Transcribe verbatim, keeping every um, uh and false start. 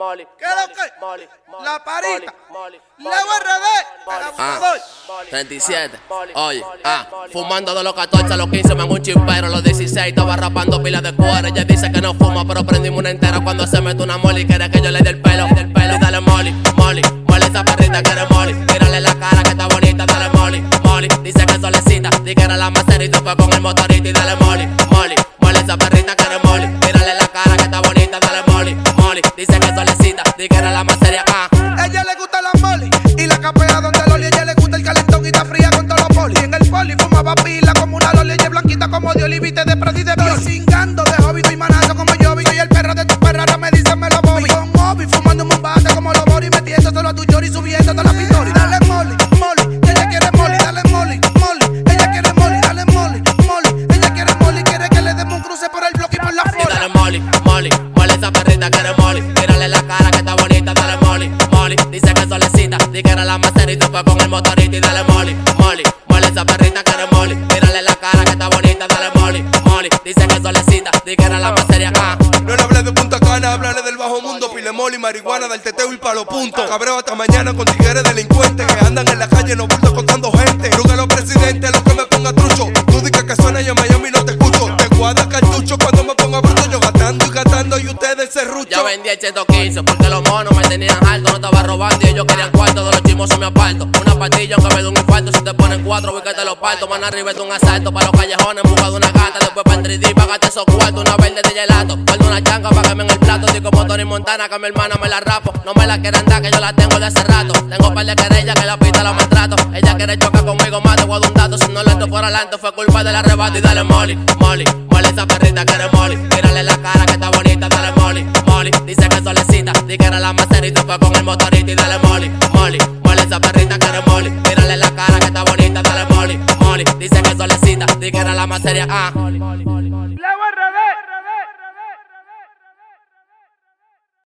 Molly, ¿Qué es lo que? Molly, Molly, La parita. Molly, Leo R D. El abusador. treinta y siete, oye, ah, fumando de los catorce a los quince, me hago un chimpero. Los dieciséis estaba rapando pilas de cuero. Ella dice que no fuma, pero prendimos una entera cuando se mete una Molly. Quiere que yo le dé el pelo, del pelo. Y dale Molly, Molly, Molly, esa perrita quiere Molly. Tírale la cara que está bonita, dale Molly, Molly. Dice que solecita, di que era la macerita, fue con el motorito y dale Molly, Molly, Molly, esa perrita quiere Molly. Tírale la cara que está bonita, dale Molly, Molly. Dice que solecita, di que era la macería, ah. Ella le gusta la Molly y la capea donde Loli. Ella le gusta el calentón y está fría con todos los polis. Y en el poli fumaba pila como una Loli. Ella es blanquita como de olivite de Predi de Biol. Cingando de hobby y manando como yo. Y el perro de tu perra ahora me dice me lo Bobby. Con Bobby fumando un bate como los Bori. Metiéndoselo a tu Yori subiéndote la pistola. Dale Molly, Molly, ella quiere Molly. Dale Molly, Molly, ella quiere Molly. Dale Molly, Molly, ella quiere Molly. Quiere que le demos un cruce por el bloque y por la flor. Y dale Molly, Molly, Molly, esa perrita quiere Molly. Tírale la cara que está bonita, dale Molly, Molly. Dice que solecita, di que era la macerita, fue con el motorito y dale Molly, Molly, Molly, esa perrita quiere Molly. Tírale la cara que está bonita, dale Molly, Molly. Dice que solecita, di que era la macería, ah. No le hablé de Punta Cana, hablarle del bajo mundo. Pile Molly, marihuana, del teteo y palo punto. Cabreo hasta mañana con tigres delincuentes que andan en la calle, no bultos contando gente. Ruga los presidentes, lo que me ponga trucho. Tú dices que suena y en Miami no te escucho. Te guarda cartucho cuando me ponga bruto. Yo gastando y gastando y ustedes se rucho. Ya vendí el ciento quince porque los monos me tenían alto. No estaba robando y ellos querían cuarto. De los chismosos me aparto. Una pastilla aunque me dé un infarto. Si te ponen cuatro, voy que te los parto. Van arriba es un asalto para los callejones en busca de una gata. Después para el tres D, pagate esos cuartos. Una verde de gelato. Guardo una changa para que me en el plato. Estoy como Tony Montana que mi hermana me la rapo. No me la quieren dar que yo la tengo de hace rato. Tengo un par de querellas que la pista la maltrato. Ella quiere chocar conmigo más, te voy a dar un dato. Si no lento por adelante fue culpa del arrebato. Y dale Molly, Molly, Molly, esa perrita quiere Molly. Tírale la cara que está bonita, dale Molly, Molly. Dice que solecita, di que era la macerita, fue con el motorito y dale Molly, Molly, Molly, esa perrita quiere Molly. Tírale la cara que está bonita, dale Molly, Molly. Dice que solecita, di que era la macería, ah.